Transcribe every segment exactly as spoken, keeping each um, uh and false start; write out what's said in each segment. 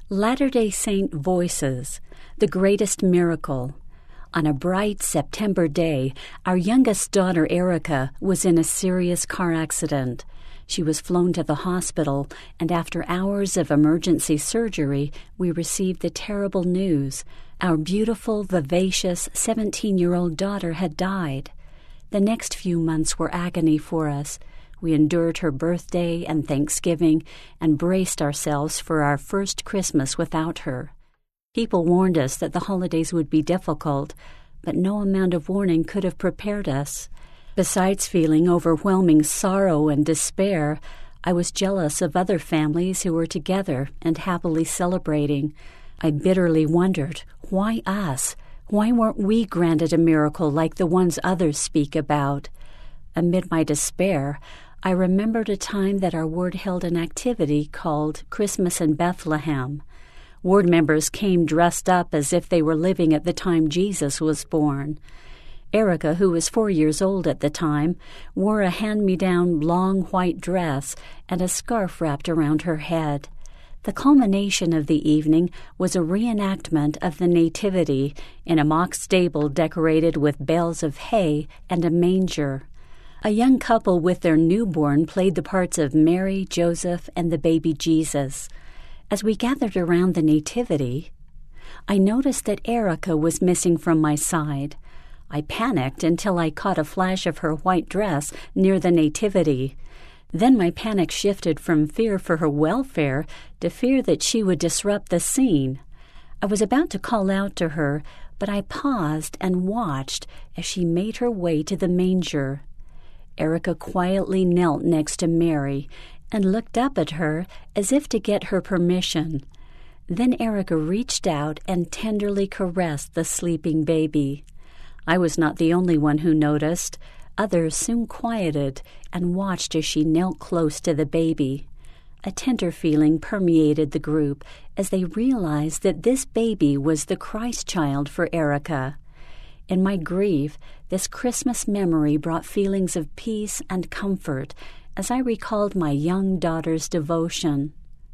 Latter-day Saint Voices, The Greatest Miracle. On a bright September day, our youngest daughter, Erica, was in a serious car accident. She was flown to the hospital, and after hours of emergency surgery, we received the terrible news. Our beautiful, vivacious seventeen-year-old daughter had died. The next few months were agony for us. We endured her birthday and Thanksgiving and braced ourselves for our first Christmas without her. People warned us that the holidays would be difficult, but no amount of warning could have prepared us. Besides feeling overwhelming sorrow and despair, I was jealous of other families who were together and happily celebrating. I bitterly wondered, why us? Why weren't we granted a miracle like the ones others speak about? Amid my despair, I remembered a time that our ward held an activity called Christmas in Bethlehem. Ward members came dressed up as if they were living at the time Jesus was born. Erica, who was four years old at the time, wore a hand-me-down long white dress and a scarf wrapped around her head. The culmination of the evening was a reenactment of the Nativity in a mock stable decorated with bales of hay and a manger. A young couple with their newborn played the parts of Mary, Joseph, and the baby Jesus. As we gathered around the Nativity, I noticed that Erica was missing from my side. I panicked until I caught a flash of her white dress near the Nativity. Then my panic shifted from fear for her welfare to fear that she would disrupt the scene. I was about to call out to her, but I paused and watched as she made her way to the manger. Erica quietly knelt next to Mary and looked up at her as if to get her permission. Then Erica reached out and tenderly caressed the sleeping baby. I was not the only one who noticed. Others soon quieted and watched as she knelt close to the baby. A tender feeling permeated the group as they realized that this baby was the Christ child for Erica. In my grief, this Christmas memory brought feelings of peace and comfort as I recalled my young daughter's devotion.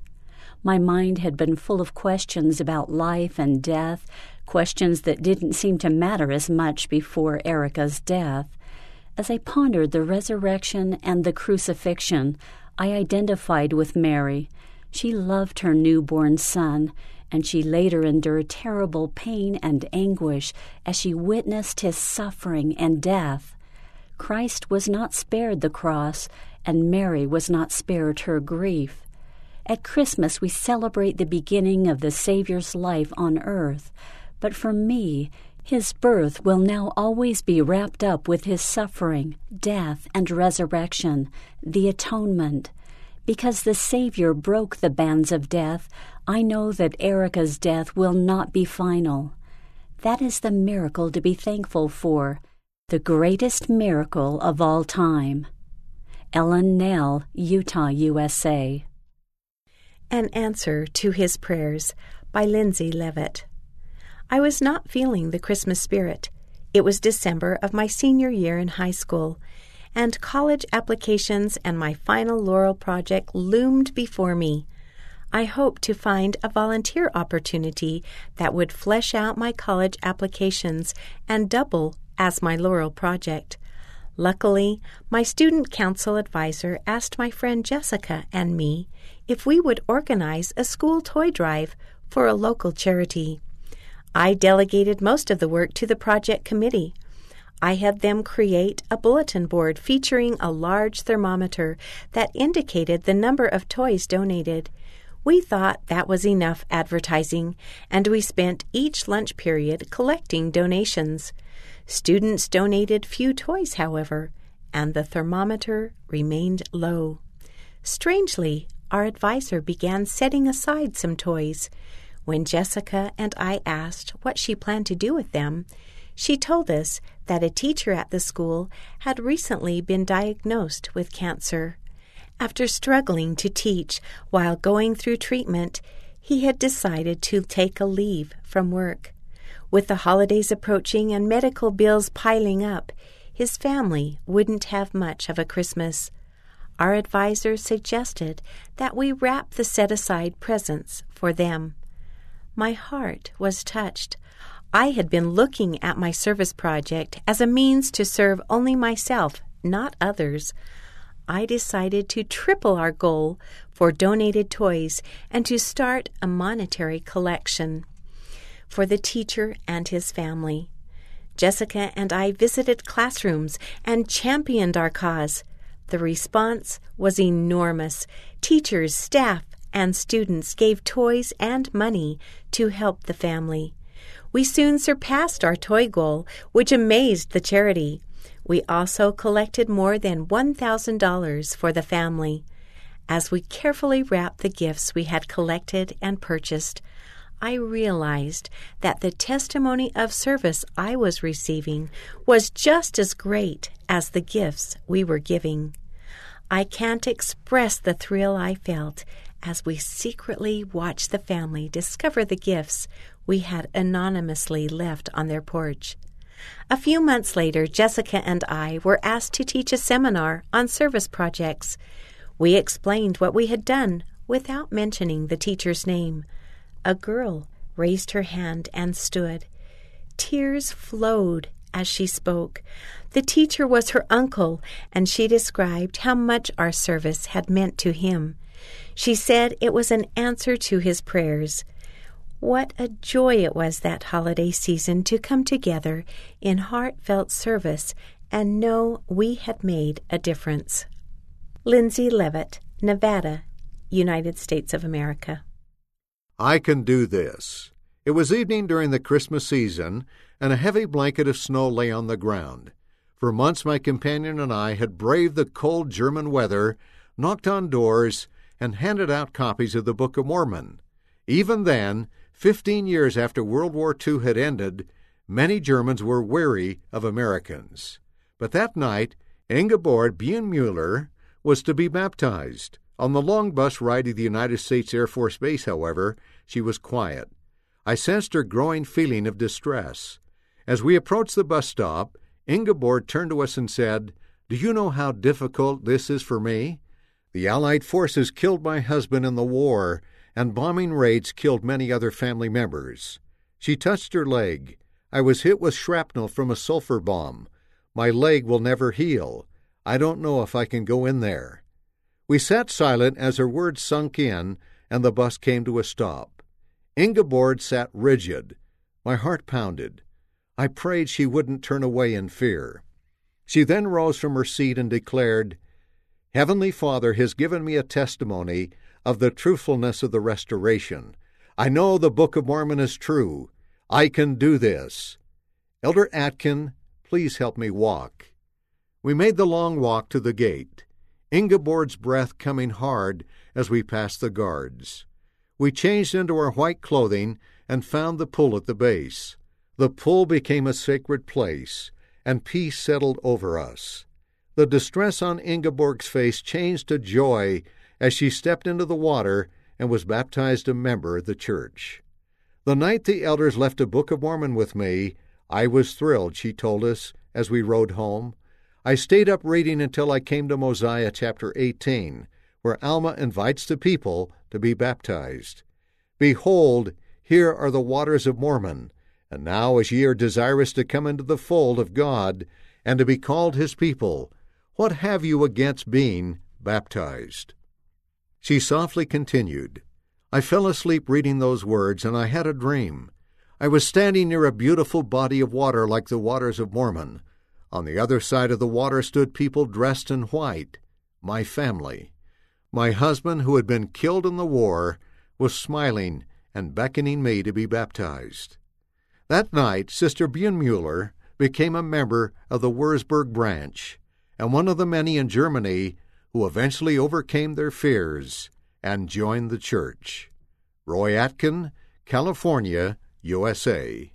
My mind had been full of questions about life and death, questions that didn't seem to matter as much before Erica's death. As I pondered the resurrection and the crucifixion, I identified with Mary. She loved her newborn son, and she later endured terrible pain and anguish as she witnessed his suffering and death. Christ was not spared the cross, and Mary was not spared her grief. At Christmas, we celebrate the beginning of the Savior's life on earth, but for me, his birth will now always be wrapped up with his suffering, death, and resurrection, the atonement. Because the Savior broke the bands of death, I know that Erica's death will not be final. That is the miracle to be thankful for, the greatest miracle of all time. Ellen Nell, Utah, U S A. An Answer to His Prayers by Lindsay Levitt. I was not feeling the Christmas spirit. It was December of my senior year in high school, and college applications and my final Laurel project loomed before me. I hoped to find a volunteer opportunity that would flesh out my college applications and double as my Laurel project. Luckily, my student council advisor asked my friend Jessica and me if we would organize a school toy drive for a local charity. I delegated most of the work to the project committee. I had them create a bulletin board featuring a large thermometer that indicated the number of toys donated. We thought that was enough advertising, and we spent each lunch period collecting donations. Students donated few toys, however, and the thermometer remained low. Strangely, our advisor began setting aside some toys. When Jessica and I asked what she planned to do with them, she told us that a teacher at the school had recently been diagnosed with cancer. After struggling to teach while going through treatment, he had decided to take a leave from work. With the holidays approaching and medical bills piling up, his family wouldn't have much of a Christmas. Our advisor suggested that we wrap the set-aside presents for them. My heart was touched. I had been looking at my service project as a means to serve only myself, not others. I decided to triple our goal for donated toys and to start a monetary collection for the teacher and his family. Jessica and I visited classrooms and championed our cause. The response was enormous. Teachers, staff, and students gave toys and money to help the family. We soon surpassed our toy goal, which amazed the charity. We also collected more than one thousand dollars for the family. As we carefully wrapped the gifts we had collected and purchased, I realized that the testimony of service I was receiving was just as great as the gifts we were giving. I can't express the thrill I felt as we secretly watched the family discover the gifts we had anonymously left on their porch. A few months later, Jessica and I were asked to teach a seminar on service projects. We explained what we had done without mentioning the teacher's name. A girl raised her hand and stood. Tears flowed as she spoke. The teacher was her uncle, and she described how much our service had meant to him. She said it was an answer to his prayers. What a joy it was that holiday season to come together in heartfelt service and know we had made a difference. Lindsay Levitt, Nevada, United States of America. I can do this. It was evening during the Christmas season, and a heavy blanket of snow lay on the ground. For months my companion and I had braved the cold German weather, knocked on doors, and handed out copies of the Book of Mormon. Even then, fifteen years after World War Two had ended, many Germans were weary of Americans. But that night, Ingeborg Bienmüller was to be baptized. On the long bus ride to the United States Air Force Base, however, she was quiet. I sensed her growing feeling of distress. As we approached the bus stop, Ingeborg turned to us and said, "Do you know how difficult this is for me? The Allied forces killed my husband in the war, and bombing raids killed many other family members." She touched her leg. "I was hit with shrapnel from a sulfur bomb. My leg will never heal. I don't know if I can go in there." We sat silent as her words sunk in, and the bus came to a stop. Ingeborg sat rigid. My heart pounded. I prayed she wouldn't turn away in fear. She then rose from her seat and declared, "Heavenly Father has given me a testimony of the truthfulness of the restoration. I know the Book of Mormon is true. I can do this. Elder Atkin, please help me walk." We made the long walk to the gate, Ingeborg's breath coming hard as we passed the guards. We changed into our white clothing and found the pool at the base. The pool became a sacred place, and peace settled over us. The distress on Ingeborg's face changed to joy as she stepped into the water and was baptized a member of the church. The night the elders left a Book of Mormon with me, I was thrilled, she told us as we rode home. I stayed up reading until I came to Mosiah chapter eighteen, where Alma invites the people to be baptized. "Behold, here are the waters of Mormon, and now as ye are desirous to come into the fold of God and to be called his people, what have you against being baptized?" She softly continued, "I fell asleep reading those words, and I had a dream. I was standing near a beautiful body of water like the waters of Mormon. On the other side of the water stood people dressed in white, my family. My husband, who had been killed in the war, was smiling and beckoning me to be baptized." That night, Sister Bienmüller became a member of the Wurzburg branch, and one of the many in Germany who eventually overcame their fears and joined the church. Roy Atkin, California, U S A.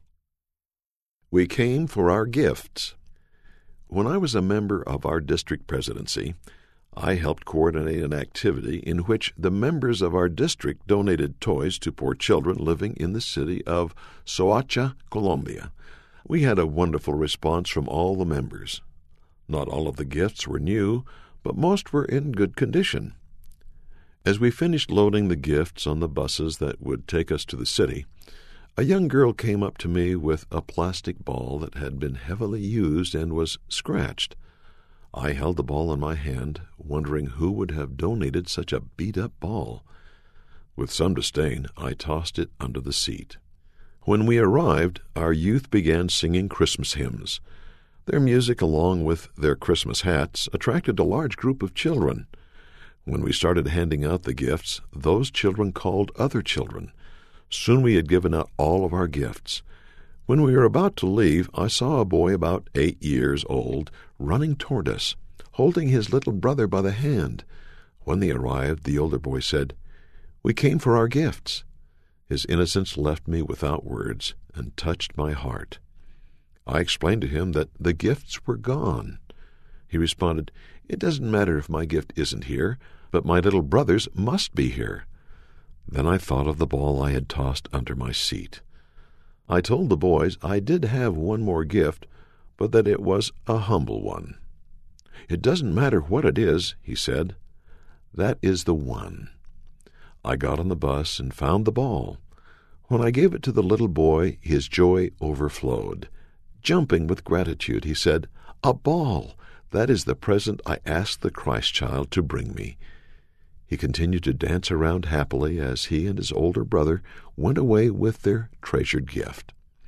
We came for our gifts. When I was a member of our district presidency, I helped coordinate an activity in which the members of our district donated toys to poor children living in the city of Soacha, Colombia. We had a wonderful response from all the members. Not all of the gifts were new, but most were in good condition. As we finished loading the gifts on the buses that would take us to the city, a young girl came up to me with a plastic ball that had been heavily used and was scratched. I held the ball in my hand, wondering who would have donated such a beat-up ball. With some disdain, I tossed it under the seat. When we arrived, our youth began singing Christmas hymns. Their music, along with their Christmas hats, attracted a large group of children. When we started handing out the gifts, those children called other children. Soon we had given out all of our gifts. When we were about to leave, I saw a boy about eight years old running toward us, holding his little brother by the hand. When they arrived, the older boy said, "We came for our gifts." His innocence left me without words and touched my heart. I explained to him that the gifts were gone. He responded, "It doesn't matter if my gift isn't here, but my little brother's must be here." Then I thought of the ball I had tossed under my seat. I told the boys I did have one more gift, but that it was a humble one. "It doesn't matter what it is," he said. "That is the one." I got on the bus and found the ball. When I gave it to the little boy, his joy overflowed. Jumping with gratitude, he said, "A ball! That is the present I asked the Christ child to bring me." He continued to dance around happily as he and his older brother went away with their treasured gift.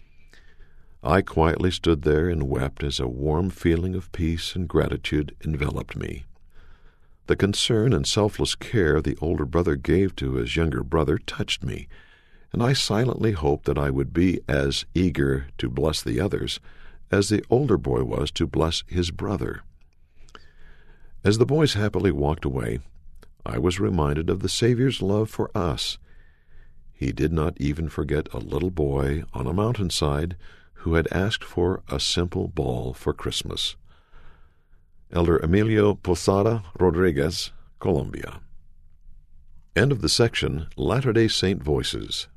I quietly stood there and wept as a warm feeling of peace and gratitude enveloped me. The concern and selfless care the older brother gave to his younger brother touched me, and I silently hoped that I would be as eager to bless the others as the older boy was to bless his brother. As the boys happily walked away, I was reminded of the Savior's love for us. He did not even forget a little boy on a mountainside who had asked for a simple ball for Christmas. Elder Emilio Posada Rodriguez, Colombia. End of the section, Latter-day Saint Voices,